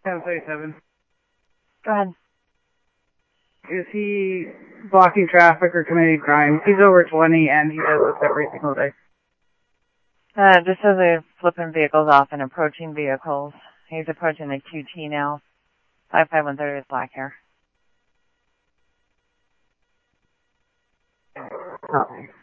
1037. Go ahead. Is he blocking traffic or committing crimes? He's over 20 and he does this every single day. Just says he's flipping vehicles off and approaching vehicles. He's approaching the QT now. 55130 with black hair. Okay.